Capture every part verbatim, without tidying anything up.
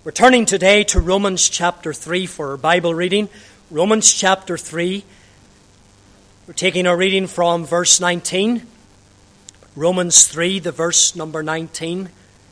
We're turning today to Romans chapter three for our Bible reading. Romans chapter three. We're taking our reading from verse nineteen. Romans three, the verse number nineteen.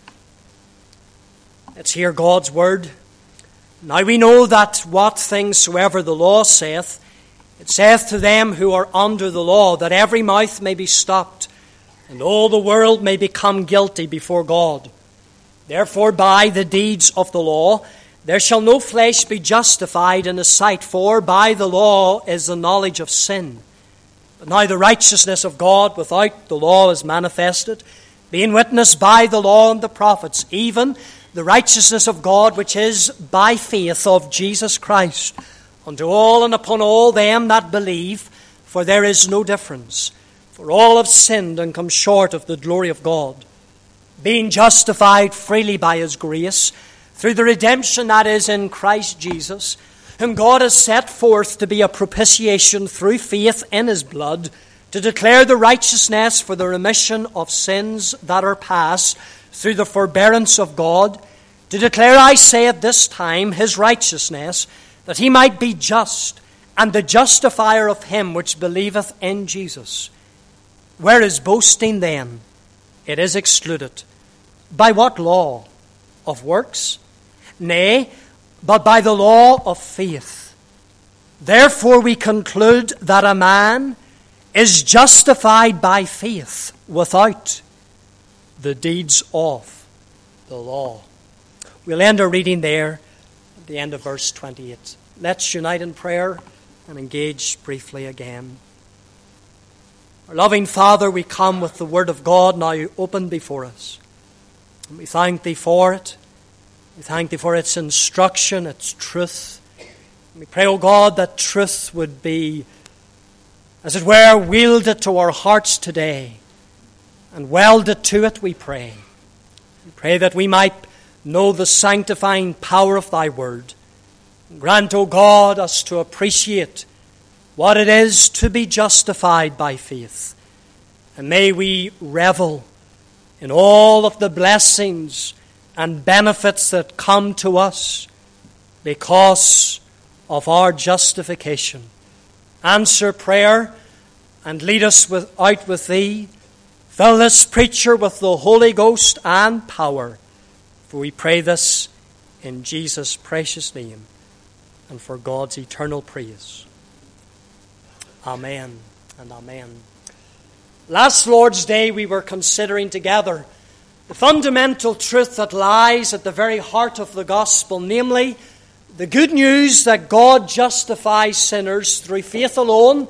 Let's hear God's word. Now we know that what things soever the law saith, it saith to them who are under the law, that every mouth may be stopped, and all the world may become guilty before God. Therefore, by the deeds of the law, there shall no flesh be justified in his sight, for by the law is the knowledge of sin. But now the righteousness of God without the law is manifested, being witnessed by the law and the prophets, even the righteousness of God which is by faith of Jesus Christ, unto all and upon all them that believe, for there is no difference. For all have sinned and come short of the glory of God, being justified freely by his grace, through the redemption that is in Christ Jesus, whom God has set forth to be a propitiation through faith in his blood, to declare the righteousness for the remission of sins that are past, through the forbearance of God, to declare, I say at this time, his righteousness, that he might be just, and the justifier of him which believeth in Jesus. Where is boasting then? It is excluded. By what law? Of works? Nay, but by the law of faith. Therefore we conclude that a man is justified by faith without the deeds of the law. We'll end our reading there at the end of verse twenty-eight. Let's unite in prayer and engage briefly again. Our loving Father, we come with the Word of God now open before us. And we thank Thee for it. We thank Thee for its instruction, its truth. And we pray, O God, that truth would be, as it were, wielded to our hearts today and welded to it, we pray. We pray that we might know the sanctifying power of Thy Word. Grant, O God, us to appreciate what it is to be justified by faith. And may we revel in all of the blessings and benefits that come to us because of our justification. Answer prayer and lead us with, out with Thee. Fill this preacher with the Holy Ghost and power. For we pray this in Jesus' precious name and for God's eternal praise. Amen and amen. Last Lord's Day we were considering together the fundamental truth that lies at the very heart of the gospel, namely the good news that God justifies sinners through faith alone,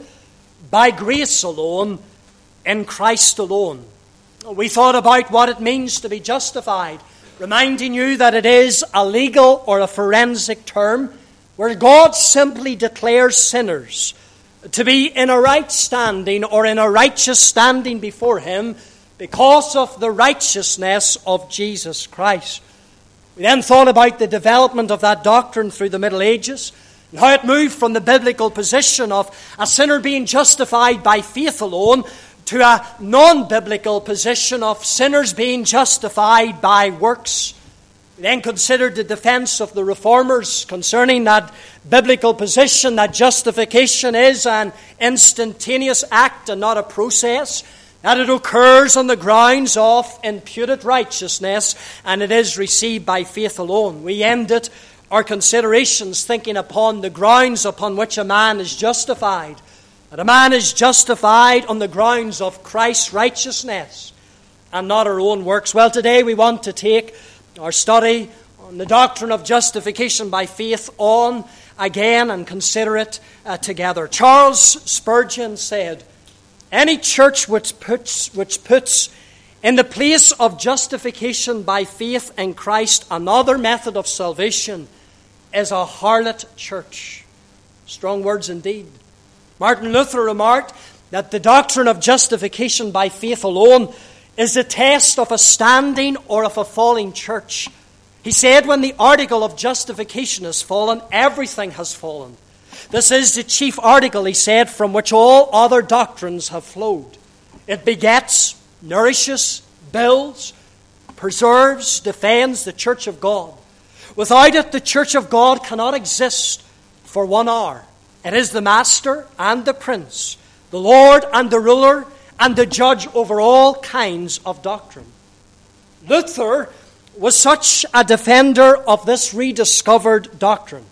by grace alone, in Christ alone. We thought about what it means to be justified, reminding you that it is a legal or a forensic term where God simply declares sinners to be in a right standing or in a righteous standing before Him because of the righteousness of Jesus Christ. We then thought about the development of that doctrine through the Middle Ages and how it moved from the biblical position of a sinner being justified by faith alone to a non-biblical position of sinners being justified by works. We then considered the defense of the Reformers concerning that biblical position that justification is an instantaneous act and not a process, that it occurs on the grounds of imputed righteousness and it is received by faith alone. We ended our considerations thinking upon the grounds upon which a man is justified. That a man is justified on the grounds of Christ's righteousness and not our own works. Well, today we want to take our study on the doctrine of justification by faith on again and consider it uh, together. Charles Spurgeon said, any church which puts, which puts in the place of justification by faith in Christ another method of salvation is a harlot church. Strong words indeed. Martin Luther remarked that the doctrine of justification by faith alone is the test of a standing or of a falling church. He said, when the article of justification has fallen, everything has fallen. This is the chief article, he said, from which all other doctrines have flowed. It begets, nourishes, builds, preserves, defends the church of God. Without it, the church of God cannot exist for one hour. It is the master and the prince, the Lord and the ruler, and the judge over all kinds of doctrine. Luther was such a defender of this rediscovered doctrine,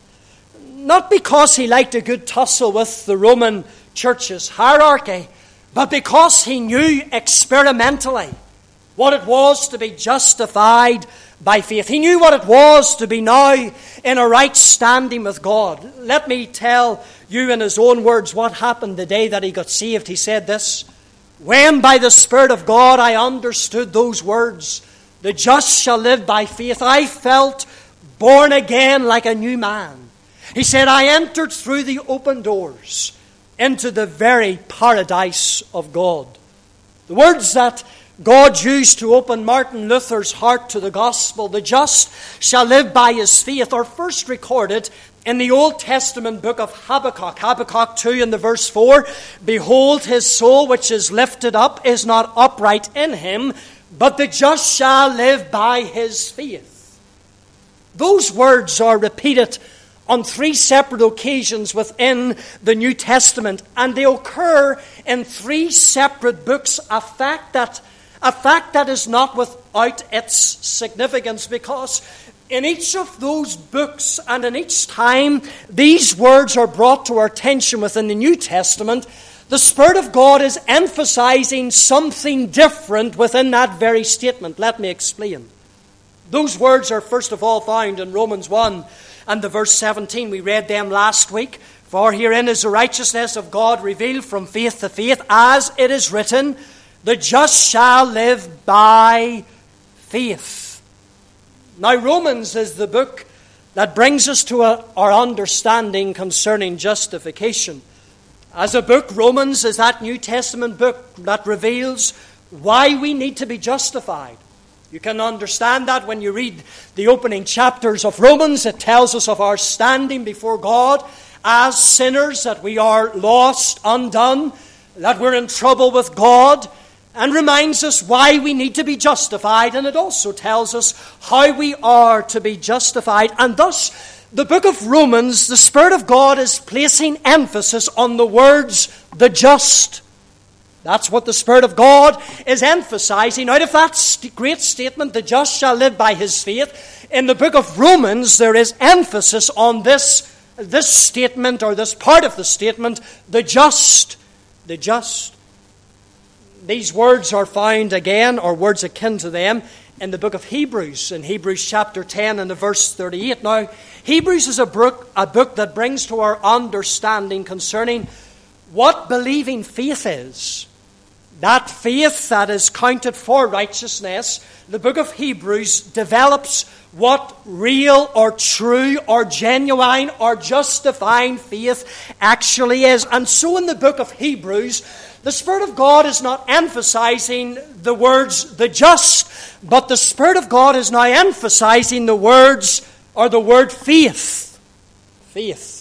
not because he liked a good tussle with the Roman Church's hierarchy, but because he knew experimentally what it was to be justified by faith. He knew what it was to be now in a right standing with God. Let me tell you in his own words what happened the day that he got saved. He said this: "When by the Spirit of God I understood those words, 'The just shall live by faith,' I felt born again like a new man." He said, "I entered through the open doors into the very paradise of God." The words that God used to open Martin Luther's heart to the gospel, "The just shall live by his faith," are first recorded in the Old Testament book of Habakkuk. Habakkuk two and the verse four, "Behold, his soul which is lifted up is not upright in him, but the just shall live by his faith." Those words are repeated on three separate occasions within the New Testament, and they occur in three separate books, a fact that A fact that is not without its significance, because in each of those books and in each time these words are brought to our attention within the New Testament, the Spirit of God is emphasizing something different within that very statement. Let me explain. Those words are first of all found in Romans one and the verse seventeen. We read them last week. "For herein is the righteousness of God revealed from faith to faith, as it is written, the just shall live by faith." Now, Romans is the book that brings us to a, our understanding concerning justification. As a book, Romans is that New Testament book that reveals why we need to be justified. You can understand that when you read the opening chapters of Romans. It tells us of our standing before God as sinners, that we are lost, undone, that we're in trouble with God, and reminds us why we need to be justified, and it also tells us how we are to be justified. And thus, the book of Romans, the Spirit of God is placing emphasis on the words, "the just." That's what the Spirit of God is emphasizing. Out of that great statement, "the just shall live by his faith," in the book of Romans there is emphasis on this, this statement, or this part of the statement, "the just." The just. These words are found again, or words akin to them, in the book of Hebrews, in Hebrews chapter ten and the verse thirty-eight. Now, Hebrews is a book, a book that brings to our understanding concerning what believing faith is. That faith that is counted for righteousness. The book of Hebrews develops what real or true or genuine or justifying faith actually is. And so in the book of Hebrews, the Spirit of God is not emphasizing the words "the just," but the Spirit of God is now emphasizing the words, or the word faith. Faith.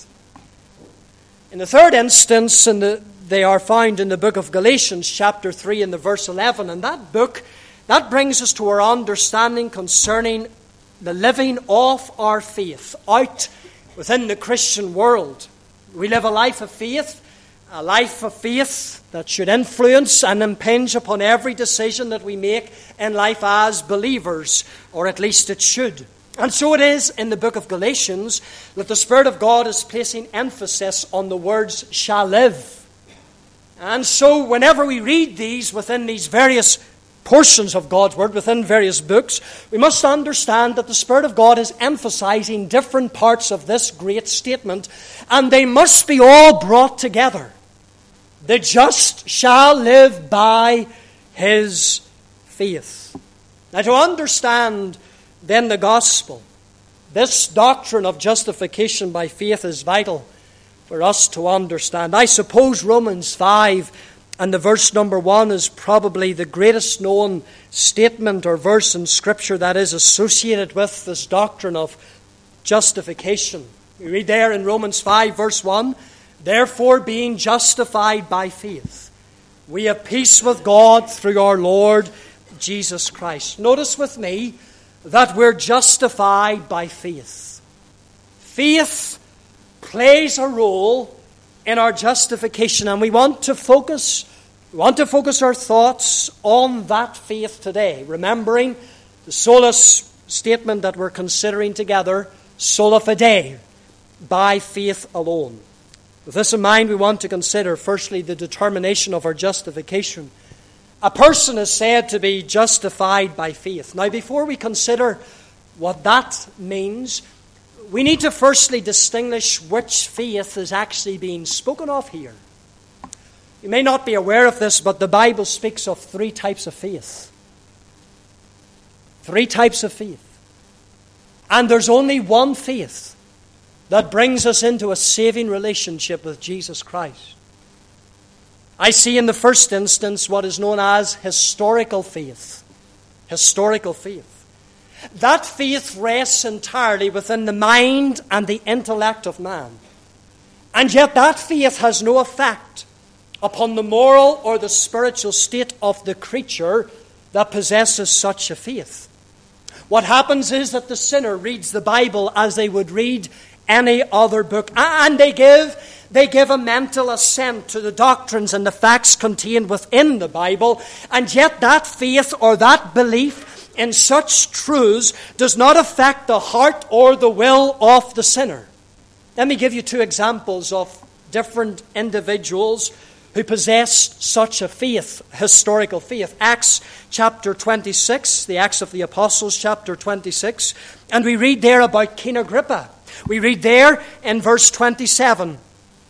In the third instance, in the, they are found in the book of Galatians chapter three and the verse eleven. And that book, that brings us to our understanding concerning the living of our faith out within the Christian world. We live a life of faith. A life of faith that should influence and impinge upon every decision that we make in life as believers, or at least it should. And so it is in the book of Galatians that the Spirit of God is placing emphasis on the words "shall live." And so whenever we read these within these various portions of God's Word, within various books, we must understand that the Spirit of God is emphasizing different parts of this great statement, and they must be all brought together. The just shall live by his faith. Now, to understand then the gospel, this doctrine of justification by faith is vital for us to understand. I suppose Romans five and the verse number one is probably the greatest known statement or verse in Scripture that is associated with this doctrine of justification. We read there in Romans five verse one, "Therefore, being justified by faith, we have peace with God through our Lord Jesus Christ." Notice with me that we're justified by faith. Faith plays a role in our justification, and we want to focus we want to focus our thoughts on that faith today, remembering the sola statement that we're considering together, sola fide, by faith alone. With this in mind, we want to consider, firstly, the determination of our justification. A person is said to be justified by faith. Now, before we consider what that means, we need to firstly distinguish which faith is actually being spoken of here. You may not be aware of this, but the Bible speaks of three types of faith. Three types of faith. And there's only one faith that brings us into a saving relationship with Jesus Christ. I see in the first instance what is known as historical faith. Historical faith. That faith rests entirely within the mind and the intellect of man. And yet that faith has no effect upon the moral or the spiritual state of the creature that possesses such a faith. What happens is that the sinner reads the Bible as they would read any other book, and they give they give a mental assent to the doctrines and the facts contained within the Bible, and yet that faith or that belief in such truths does not affect the heart or the will of the sinner. Let me give you two examples of different individuals who possessed such a faith, historical faith. Acts chapter twenty-six, the Acts of the Apostles chapter twenty-six, and we read there about King Agrippa. We read there in verse twenty-seven.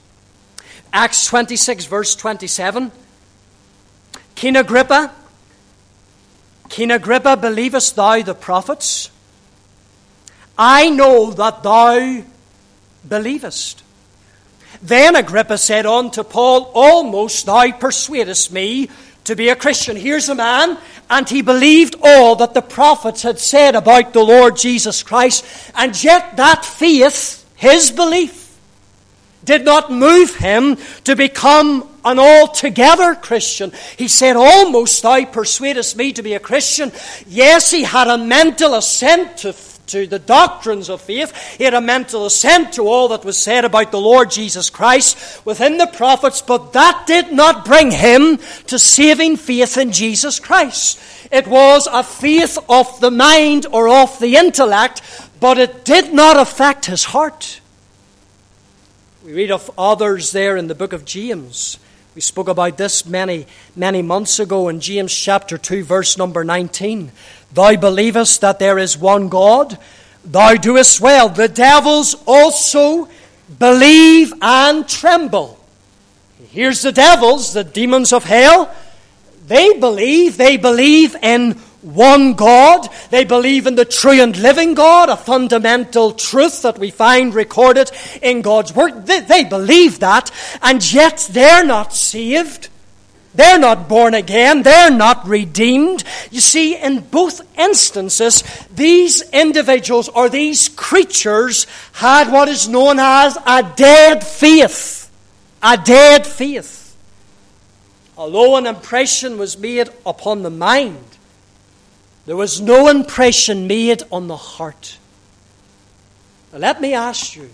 Acts twenty-six, verse twenty-seven. King Agrippa, King Agrippa, believest thou the prophets? I know that thou believest. Then Agrippa said unto Paul, almost thou persuadest me to be a Christian. Here's a man, and he believed all that the prophets had said about the Lord Jesus Christ, and yet that faith, his belief, did not move him to become an altogether Christian. He said, almost thou persuadest me to be a Christian. Yes, he had a mental assent to to the doctrines of faith. He had a mental assent to all that was said about the Lord Jesus Christ within the prophets, but that did not bring him to saving faith in Jesus Christ. It was a faith of the mind or of the intellect, but it did not affect his heart. We read of others there in the book of James. We spoke about this many, many months ago in James chapter two, verse number nineteen. Thou believest that there is one God, thou doest well. The devils also believe and tremble. Here's the devils, the demons of hell. They believe, they believe in one God. They believe in the true and living God, a fundamental truth that we find recorded in God's Word. They, they believe that, and yet they're not saved. They're not born again. They're not redeemed. You see, in both instances, these individuals or these creatures had what is known as a dead faith. A dead faith. Although an impression was made upon the mind, there was no impression made on the heart. Now, let me ask you,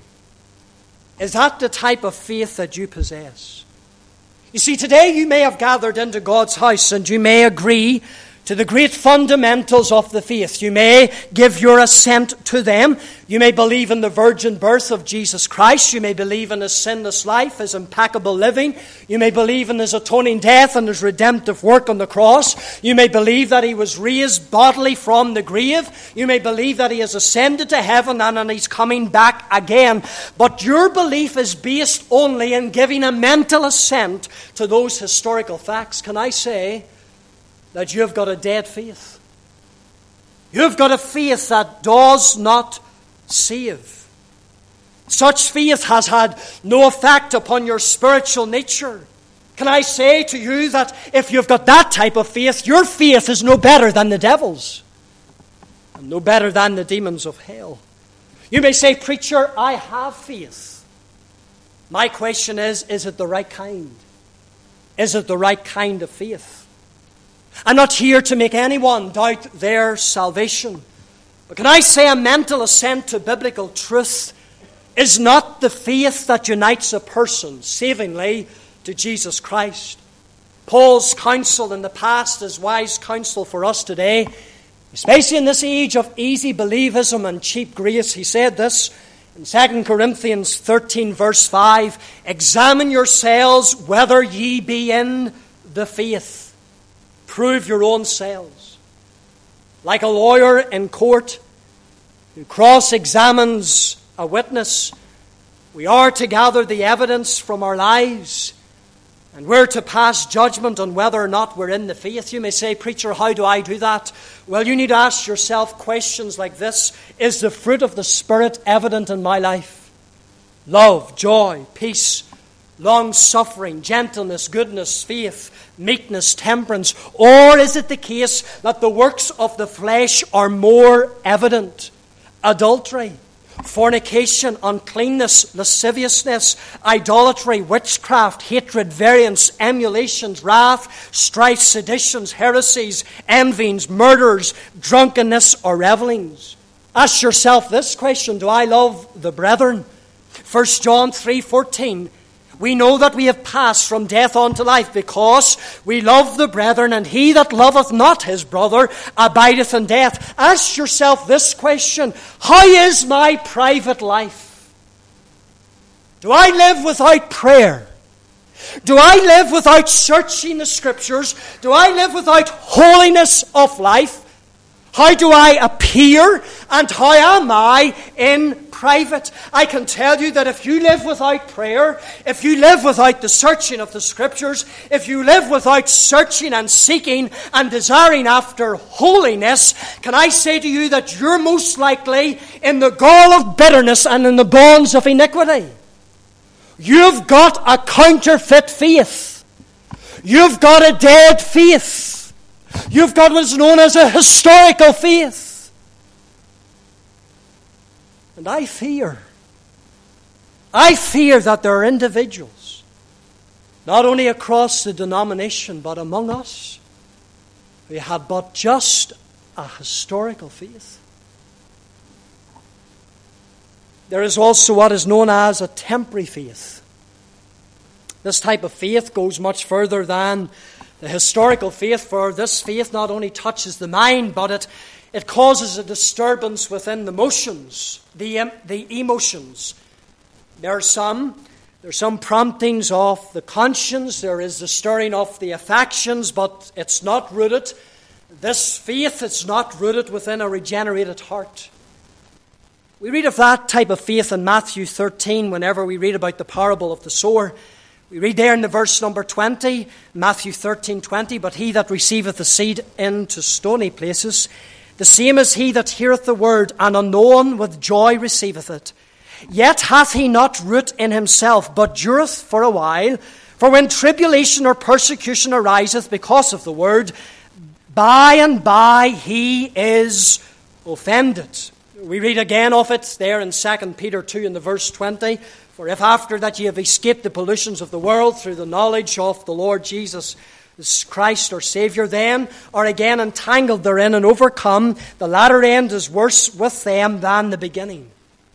is that the type of faith that you possess? You see, today you may have gathered into God's house and you may agree to the great fundamentals of the faith. You may give your assent to them. You may believe in the virgin birth of Jesus Christ. You may believe in His sinless life, His impeccable living. You may believe in His atoning death and His redemptive work on the cross. You may believe that He was raised bodily from the grave. You may believe that He has ascended to heaven and that He's coming back again. But your belief is based only in giving a mental assent to those historical facts. Can I say that you've got a dead faith? You've got a faith that does not save. Such faith has had no effect upon your spiritual nature. Can I say to you that if you've got that type of faith, your faith is no better than the devil's, and no better than the demons of hell. You may say, preacher, I have faith. My question is, is it the right kind? Is it the right kind of faith? I'm not here to make anyone doubt their salvation. But can I say a mental assent to biblical truth is not the faith that unites a person savingly to Jesus Christ. Paul's counsel in the past is wise counsel for us today, especially in this age of easy believism and cheap grace. He said this in Second Corinthians thirteen, verse five, "Examine yourselves whether ye be in the faith. Prove your own selves." Like a lawyer in court who cross-examines a witness, we are to gather the evidence from our lives, and we're to pass judgment on whether or not we're in the faith. You may say, "Preacher, how do I do that?" Well, you need to ask yourself questions like this. Is the fruit of the Spirit evident in my life? Love, joy, peace, long-suffering, gentleness, goodness, faith, meekness, temperance. Or is it the case that the works of the flesh are more evident? Adultery, fornication, uncleanness, lasciviousness, idolatry, witchcraft, hatred, variance, emulations, wrath, strife, seditions, heresies, envyings, murders, drunkenness, or revelings. Ask yourself this question: do I love the brethren? First John three fourteen. We know that we have passed from death unto life because we love the brethren, and he that loveth not his brother abideth in death. Ask yourself this question: how is my private life? Do I live without prayer? Do I live without searching the Scriptures? Do I live without holiness of life? How do I appear, and how am I in private? I can tell you that if you live without prayer, if you live without the searching of the Scriptures, if you live without searching and seeking and desiring after holiness, can I say to you that you're most likely in the gall of bitterness and in the bonds of iniquity. You've got a counterfeit faith. You've got a dead faith. You've got what's known as a historical faith. And I fear, I fear that there are individuals, not only across the denomination, but among us, who have but just a historical faith. There is also what is known as a temporary faith. This type of faith goes much further than the historical faith, for this faith not only touches the mind, but it, it causes a disturbance within the emotions, the, the emotions. There are some, there are some promptings of the conscience, there is the stirring of the affections, but it's not rooted. This faith is not rooted within a regenerated heart. We read of that type of faith in Matthew thirteen whenever we read about the parable of the sower. We read there in the verse number twenty, Matthew thirteen twenty, "But he that receiveth the seed into stony places, the same is he that heareth the word, and unknown with joy receiveth it. Yet hath he not root in himself, but dureth for a while. For when tribulation or persecution ariseth because of the word, by and by he is offended." We read again of it there in Second Peter two in the verse twenty. "For if after that ye have escaped the pollutions of the world through the knowledge of the Lord Jesus Christ our Saviour, then are again entangled therein and overcome, the latter end is worse with them than the beginning."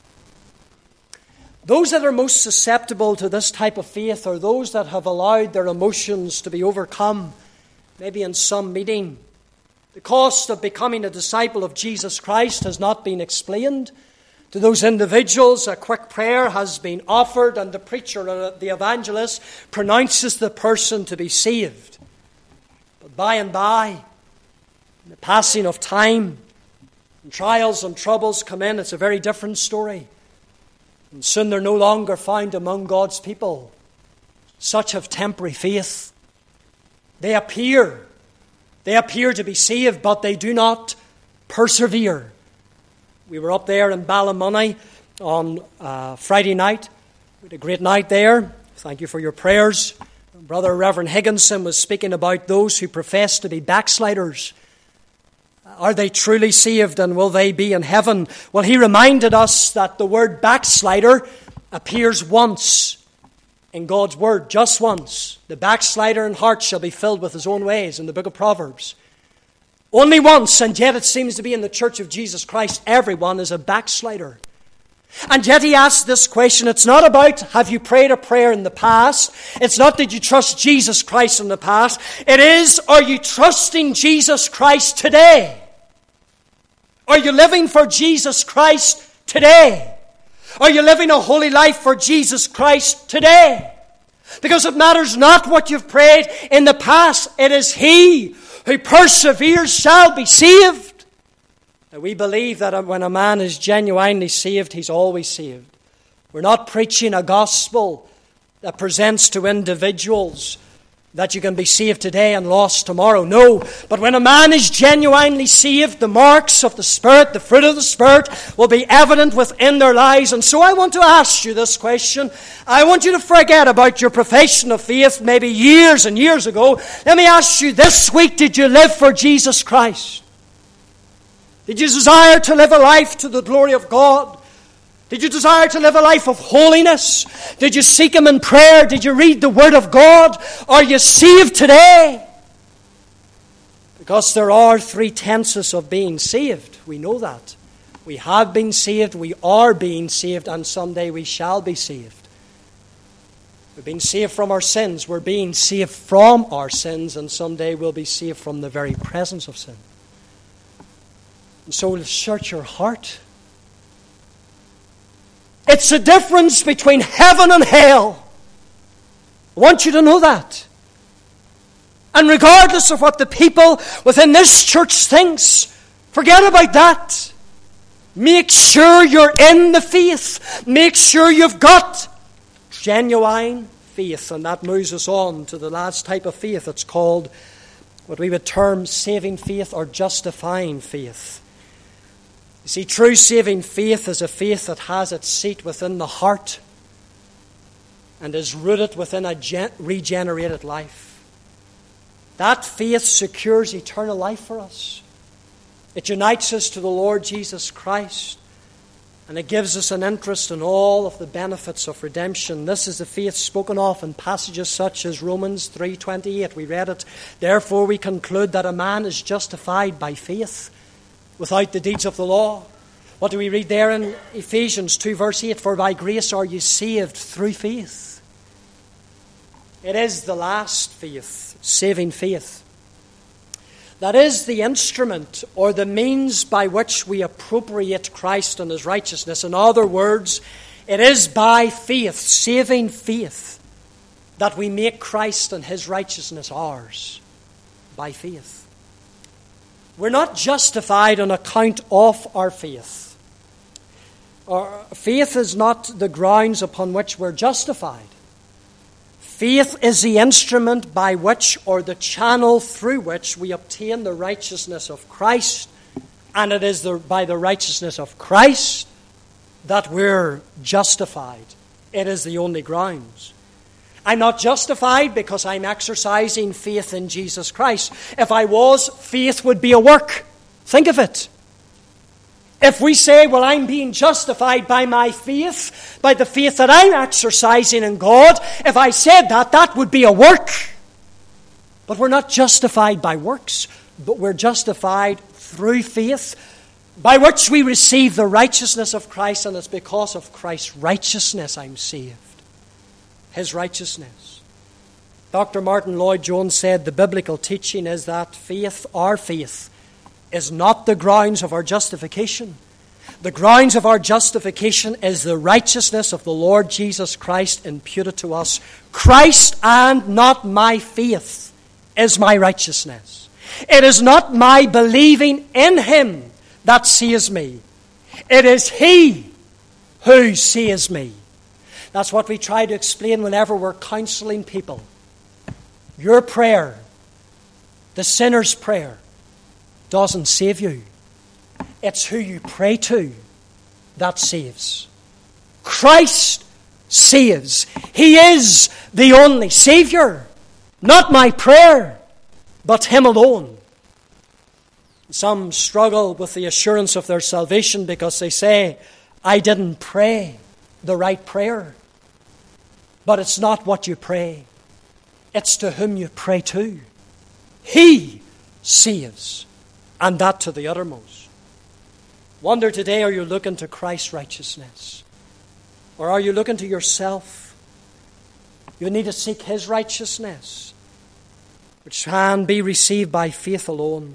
Those that are most susceptible to this type of faith are those that have allowed their emotions to be overcome, maybe in some meeting. The cost of becoming a disciple of Jesus Christ has not been explained. To those individuals, a quick prayer has been offered, and the preacher or the evangelist pronounces the person to be saved. But by and by, in the passing of time, and trials and troubles come in, it's a very different story. And soon they're no longer found among God's people. Such have temporary faith. They appear, they appear to be saved, but they do not persevere. We were up there in Ballymoney on uh, Friday night. We had a great night there. Thank you for your prayers. Brother Reverend Higginson was speaking about those who profess to be backsliders. Are they truly saved, and will they be in heaven? Well, he reminded us that the word backslider appears once in God's word, just once. The backslider in heart shall be filled with his own ways, in the book of Proverbs. Only once, and yet it seems to be in the Church of Jesus Christ, everyone is a backslider. And yet he asks this question. It's not about have you prayed a prayer in the past. It's not did you trust Jesus Christ in the past. It is, are you trusting Jesus Christ today? Are you living for Jesus Christ today? Are you living a holy life for Jesus Christ today? Because it matters not what you've prayed in the past. It is He who perseveres shall be saved. Now, we believe that when a man is genuinely saved, he's always saved. We're not preaching a gospel that presents to individuals that you can be saved today and lost tomorrow. No, but when a man is genuinely saved, the marks of the Spirit, the fruit of the Spirit, will be evident within their lives. And so I want to ask you this question. I want you to forget about your profession of faith maybe years and years ago. Let me ask you, this week, did you live for Jesus Christ? Did you desire to live a life to the glory of God? Did you desire to live a life of holiness? Did you seek Him in prayer? Did you read the Word of God? Are you saved today? Because there are three tenses of being saved. We know that. We have been saved, we are being saved, and someday we shall be saved. We've been saved from our sins. We're being saved from our sins, and someday we'll be saved from the very presence of sin. And so search your heart. It's the difference between heaven and hell. I want you to know that. And regardless of what the people within this church thinks, forget about that. Make sure you're in the faith. Make sure you've got genuine faith. And that moves us on to the last type of faith. It's called what we would term saving faith or justifying faith. You see, true saving faith is a faith that has its seat within the heart and is rooted within a gen- regenerated life. That faith secures eternal life for us. It unites us to the Lord Jesus Christ, and it gives us an interest in all of the benefits of redemption. This is the faith spoken of in passages such as Romans three twenty-eight. We read it. Therefore we conclude that a man is justified by faith without the deeds of the law. What do we read there in Ephesians two verse eight? For by grace are you saved through faith. It is the last faith, saving faith. That is the instrument or the means by which we appropriate Christ and His righteousness. In other words, it is by faith, saving faith, that we make Christ and His righteousness ours. By faith. We're not justified on account of our faith. Our faith is not the grounds upon which we're justified. Faith is the instrument by which, or the channel through which, we obtain the righteousness of Christ. And it is the, by the righteousness of Christ that we're justified. It is the only grounds. I'm not justified because I'm exercising faith in Jesus Christ. If I was, faith would be a work. Think of it. If we say, well, I'm being justified by my faith, by the faith that I'm exercising in God, if I said that, that would be a work. But we're not justified by works, but we're justified through faith, by which we receive the righteousness of Christ, and it's because of Christ's righteousness I'm saved. His righteousness. Doctor Martin Lloyd-Jones said the biblical teaching is that faith, our faith, is not the grounds of our justification. The grounds of our justification is the righteousness of the Lord Jesus Christ imputed to us. Christ and not my faith is my righteousness. It is not my believing in Him that saves me. It is He who saves me. That's what we try to explain whenever we're counseling people. Your prayer, the sinner's prayer, doesn't save you. It's who you pray to that saves. Christ saves. He is the only Savior. Not my prayer, but Him alone. Some struggle with the assurance of their salvation because they say, I didn't pray the right prayer. But it's not what you pray. It's to whom you pray to. He saves. and that to the uttermost. Wonder today, are you looking to Christ's righteousness? Or are you looking to yourself? You need to seek His righteousness, which can be received by faith alone.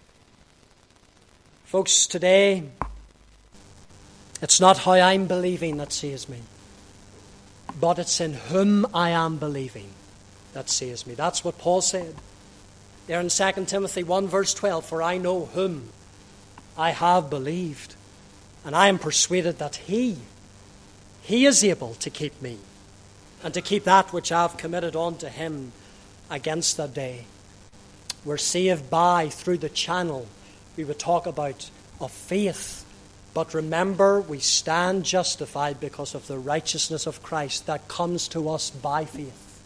Folks, today, it's not how I'm believing that saves me, but it's in whom I am believing that saves me. That's what Paul said there in Second Timothy one verse twelve. For I know whom I have believed, and I am persuaded that He, He is able to keep me, and to keep that which I have committed unto Him against that day. We're saved by, through the channel we would talk about, of faith. But remember, we stand justified because of the righteousness of Christ that comes to us by faith.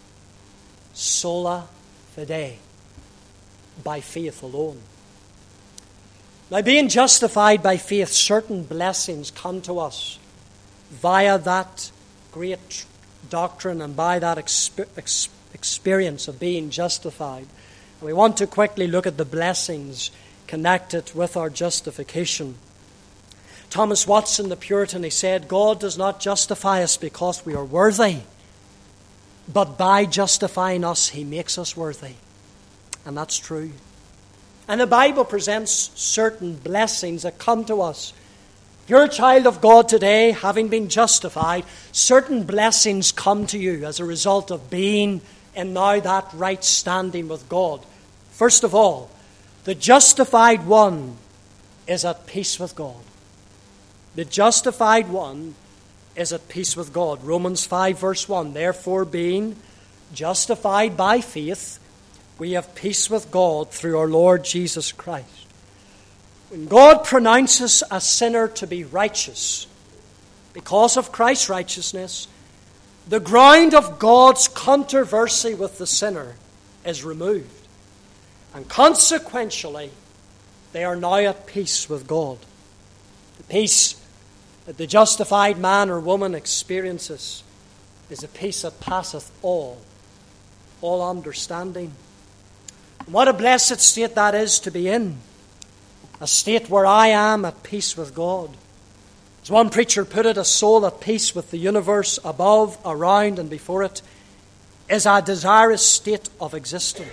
Sola fide, by faith alone. Now, being justified by faith, certain blessings come to us via that great doctrine and by that exp- ex- experience of being justified. And we want to quickly look at the blessings connected with our justification. Thomas Watson, the Puritan, he said, God does not justify us because we are worthy, but by justifying us, He makes us worthy. And that's true. And the Bible presents certain blessings that come to us. If you're a child of God today, having been justified, certain blessings come to you as a result of being in now that right standing with God. First of all, the justified one is at peace with God. The justified one is at peace with God. Romans five verse one, therefore being justified by faith, we have peace with God through our Lord Jesus Christ. When God pronounces a sinner to be righteous because of Christ's righteousness, the ground of God's controversy with the sinner is removed. And consequentially, they are now at peace with God. The peace that the justified man or woman experiences is a peace that passeth all, all understanding. And what a blessed state that is to be in. A state where I am at peace with God. As one preacher put it, a soul at peace with the universe above, around, and before it is a desirous state of existence.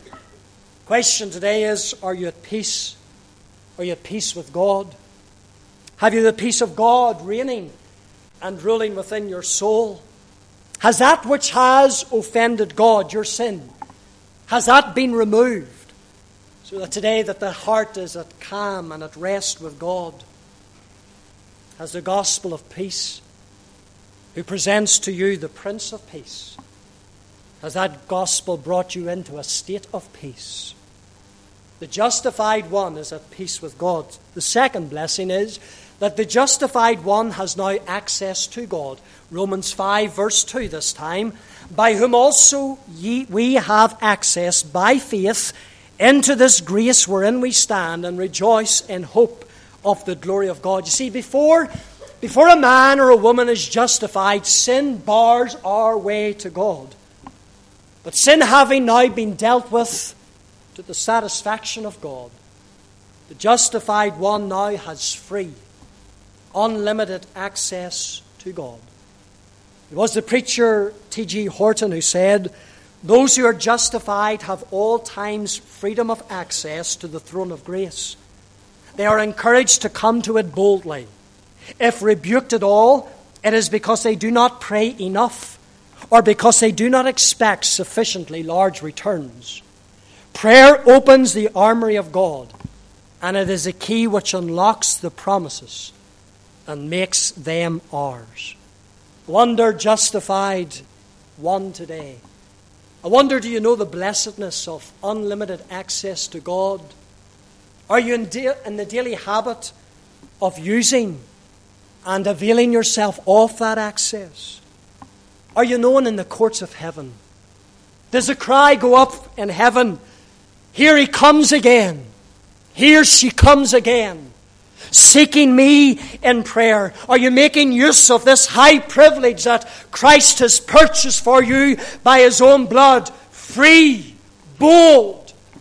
The question today is, are you at peace? Are you at peace with God? Have you the peace of God reigning and ruling within your soul? Has that which has offended God, your sin, has that been removed? So that today that the heart is at calm and at rest with God. Has the gospel of peace, who presents to you the Prince of Peace, has that gospel brought you into a state of peace? The justified one is at peace with God. The second blessing is that the justified one has now access to God. Romans five verse two this time, by whom also ye, we have access by faith into this grace wherein we stand and rejoice in hope of the glory of God. You see, before, before a man or a woman is justified, sin bars our way to God. But sin having now been dealt with to the satisfaction of God, the justified one now has free, unlimited access to God. It was the preacher T G Horton who said, those who are justified have all times freedom of access to the throne of grace. They are encouraged to come to it boldly. If rebuked at all, it is because they do not pray enough or because they do not expect sufficiently large returns. Prayer opens the armory of God, and it is a key which unlocks the promises and makes them ours. Wonder justified one today. I wonder, do you know the blessedness of unlimited access to God? Are you in, da- in the daily habit of using and availing yourself of that access? Are you known in the courts of heaven? Does a cry go up in heaven, here he comes again, here she comes again, seeking me in prayer? Are you making use of this high privilege that Christ has purchased for you by his own blood? Free, bold,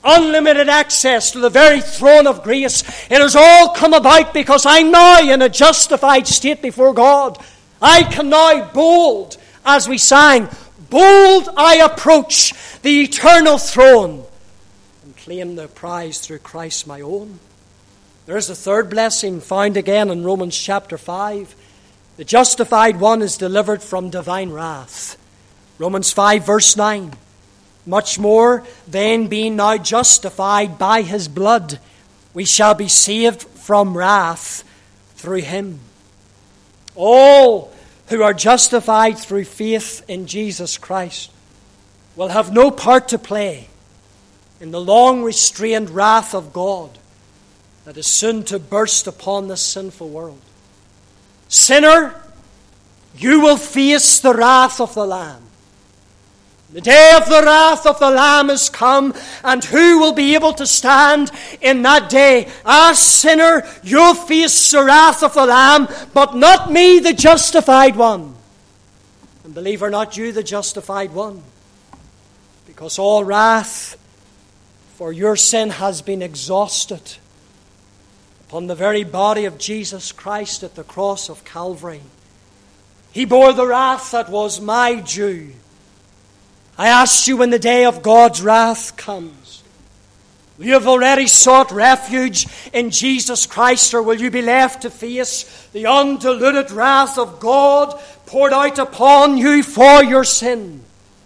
unlimited access to the very throne of grace. It has all come about because I'm now in a justified state before God. I can now bold, as we sang, bold I approach the eternal throne and claim the prize through Christ my own. There is a third blessing found again in Romans chapter five. The justified one is delivered from divine wrath. Romans five verse nine. Much more, then being now justified by his blood, we shall be saved from wrath through him. All who are justified through faith in Jesus Christ will have no part to play in the long-restrained wrath of God that is soon to burst upon this sinful world. Sinner, you will face the wrath of the Lamb. The day of the wrath of the Lamb is come, and who will be able to stand in that day? Ah, sinner, you'll face the wrath of the Lamb, but not me, the justified one. And believer, not you, the justified one. Because all wrath for your sin has been exhausted upon the very body of Jesus Christ at the cross of Calvary. He bore the wrath that was my due. I ask you, when the day of God's wrath comes, will you have already sought refuge in Jesus Christ, or will you be left to face the undiluted wrath of God poured out upon you for your sin?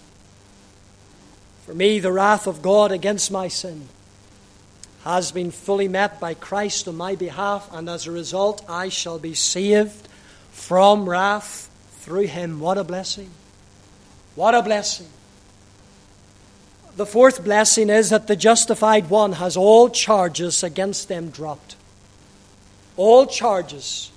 For me, the wrath of God against my sin has been fully met by Christ on my behalf, and as a result, I shall be saved from wrath through him. What a blessing! What a blessing! The fourth blessing is that the justified one has all charges against them dropped. All charges.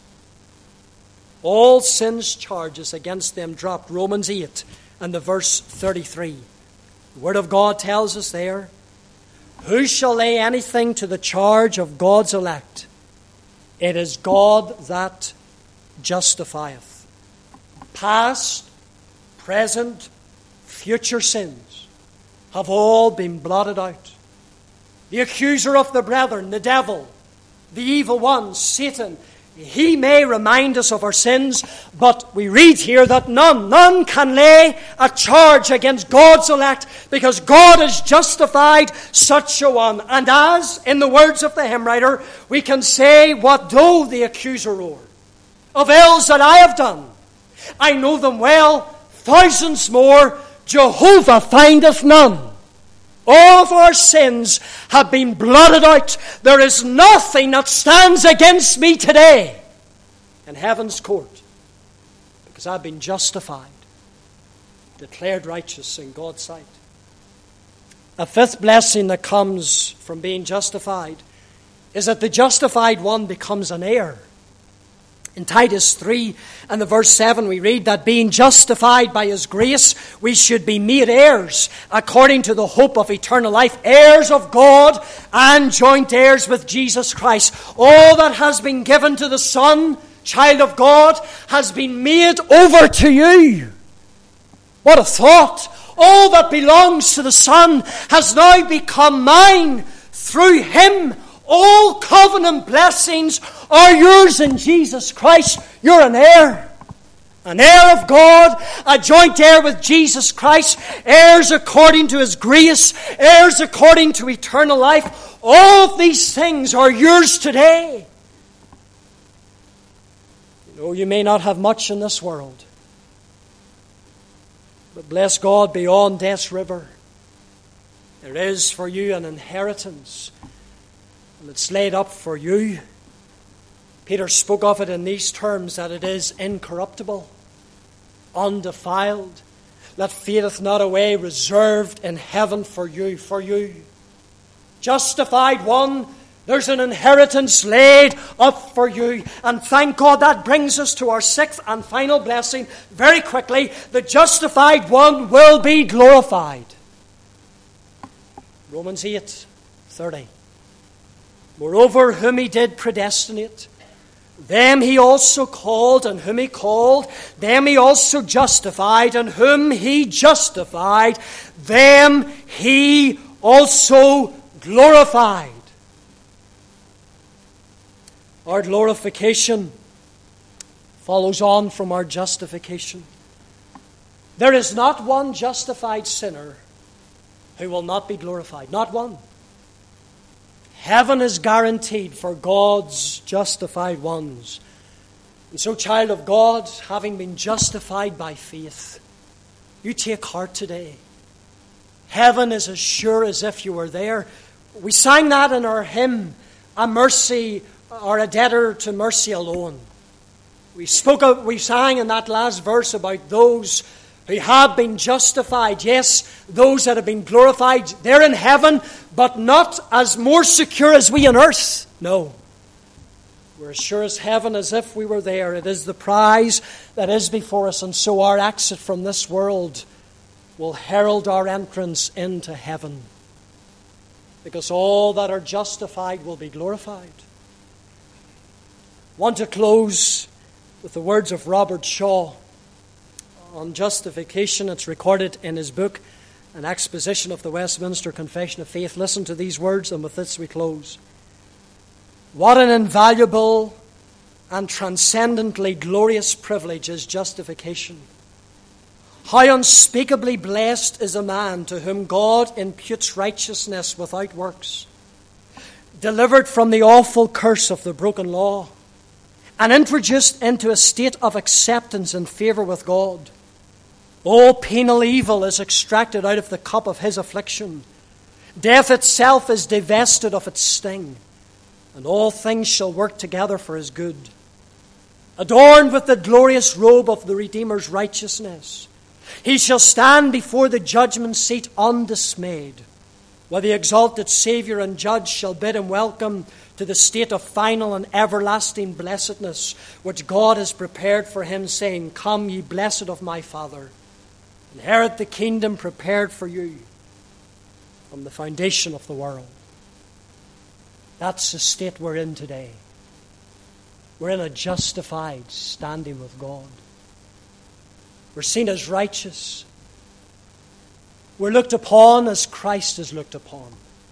All sin's charges against them dropped. Romans eight and the verse thirty-three. The Word of God tells us there, who shall lay anything to the charge of God's elect? It is God that justifieth. Past, present, future sins have all been blotted out. The accuser of the brethren, the devil, the evil one, Satan, he may remind us of our sins, but we read here that none, none can lay a charge against God's elect, because God has justified such a one. And as, in the words of the hymn writer, we can say, what though the accuser roar of ills that I have done? I know them well, thousands more, Jehovah findeth none. All of our sins have been blotted out. There is nothing that stands against me today in heaven's court, because I've been justified, declared righteous in God's sight. A fifth blessing that comes from being justified is that the justified one becomes an heir. In Titus three and the verse seven we read that being justified by his grace, we should be made heirs according to the hope of eternal life, heirs of God and joint heirs with Jesus Christ. All that has been given to the Son, child of God, has been made over to you. What a thought! All that belongs to the Son has now become mine through him. All covenant blessings are yours in Jesus Christ. You're an heir. An heir of God, a joint heir with Jesus Christ, heirs according to his grace, heirs according to eternal life. All of these things are yours today. You know, you may not have much in this world, but bless God, beyond death's river, there is for you an inheritance. And it's laid up for you. Peter spoke of it in these terms, that it is incorruptible, undefiled, that fadeth not away, reserved in heaven for you, for you. Justified one, there's an inheritance laid up for you. And thank God, that brings us to our sixth and final blessing. Very quickly, the justified one will be glorified. Romans eight thirty. Moreover, whom he did predestinate, them he also called, and whom he called, them he also justified, and whom he justified, them he also glorified. Our glorification follows on from our justification. There is not one justified sinner who will not be glorified. Not one. Heaven is guaranteed for God's justified ones. And so, child of God, having been justified by faith, you take heart today. Heaven is as sure as if you were there. We sang that in our hymn, A Mercy, or A Debtor to Mercy Alone. We spoke of, we sang in that last verse about those who have been justified. Yes, those that have been glorified, they're in heaven, but not as more secure as we on earth. No. We're as sure as heaven as if we were there. It is the prize that is before us, and so our exit from this world will herald our entrance into heaven. Because all that are justified will be glorified. I want to close with the words of Robert Shaw on justification. It's recorded in his book, An Exposition of the Westminster Confession of Faith. Listen to these words, and with this we close. What an invaluable and transcendently glorious privilege is justification. How unspeakably blessed is a man to whom God imputes righteousness without works, delivered from the awful curse of the broken law, and introduced into a state of acceptance and favour with God. All penal evil is extracted out of the cup of his affliction. Death itself is divested of its sting, and all things shall work together for his good. Adorned with the glorious robe of the Redeemer's righteousness, he shall stand before the judgment seat undismayed, where the exalted Saviour and Judge shall bid him welcome to the state of final and everlasting blessedness, which God has prepared for him, saying, Come, ye blessed of my Father, inherit the kingdom prepared for you from the foundation of the world. That's the state we're in today. We're in a justified standing with God. We're seen as righteous. We're looked upon as Christ is looked upon.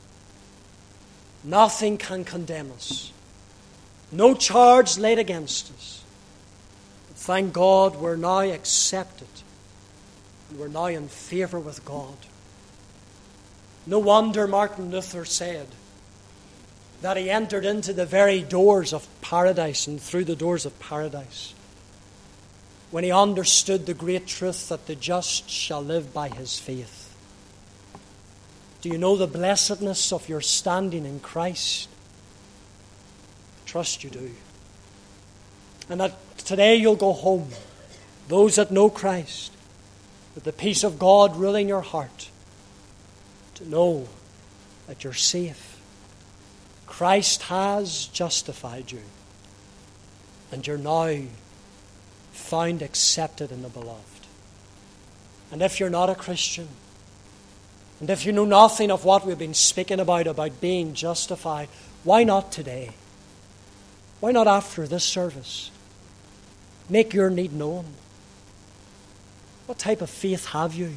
Nothing can condemn us. No charge laid against us. But thank God we're now accepted. And we're now in favour with God. No wonder Martin Luther said that he entered into the very doors of paradise and through the doors of paradise when he understood the great truth that the just shall live by his faith. Do you know the blessedness of your standing in Christ? I trust you do. And that today you'll go home, those that know Christ, with the peace of God ruling your heart, to know that you're safe. Christ has justified you, and you're now found accepted in the Beloved. And if you're not a Christian, and if you know nothing of what we've been speaking about, about being justified, why not today? Why not after this service? Make your need known. What type of faith have you?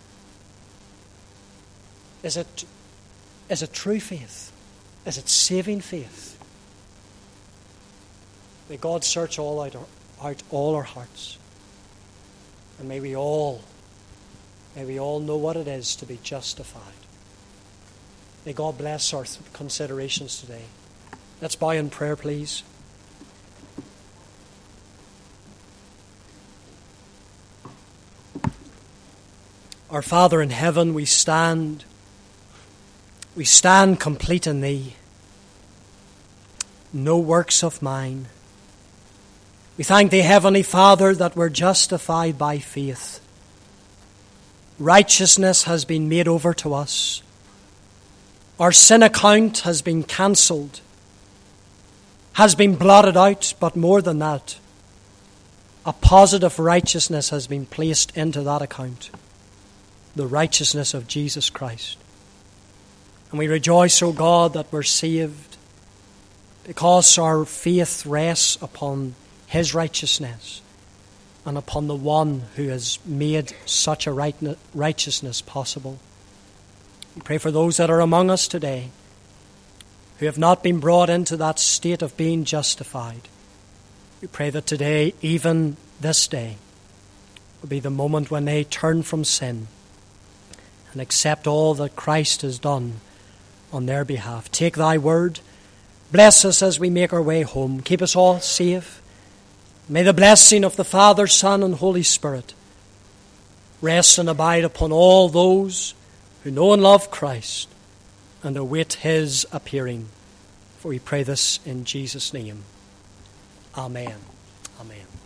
Is it, is it true faith? Is it saving faith? May God search all out, our, out all our hearts. And may we all, may we all know what it is to be justified. May God bless our considerations today. Let's bow in prayer, please. Our Father in heaven, we stand We stand complete in Thee. No works of mine. We thank Thee, Heavenly Father, that we're justified by faith. Righteousness has been made over to us. Our sin account has been cancelled, has been blotted out, but more than that, a positive righteousness has been placed into that account. The righteousness of Jesus Christ. And we rejoice, O God, that we're saved because our faith rests upon His righteousness and upon the one who has made such a righteousness possible. We pray for those that are among us today who have not been brought into that state of being justified. We pray that today, even this day, will be the moment when they turn from sin and accept all that Christ has done on their behalf. Take thy word. Bless us as we make our way home. Keep us all safe. May the blessing of the Father, Son, and Holy Spirit rest and abide upon all those who know and love Christ and await his appearing. For we pray this in Jesus' name. Amen. Amen.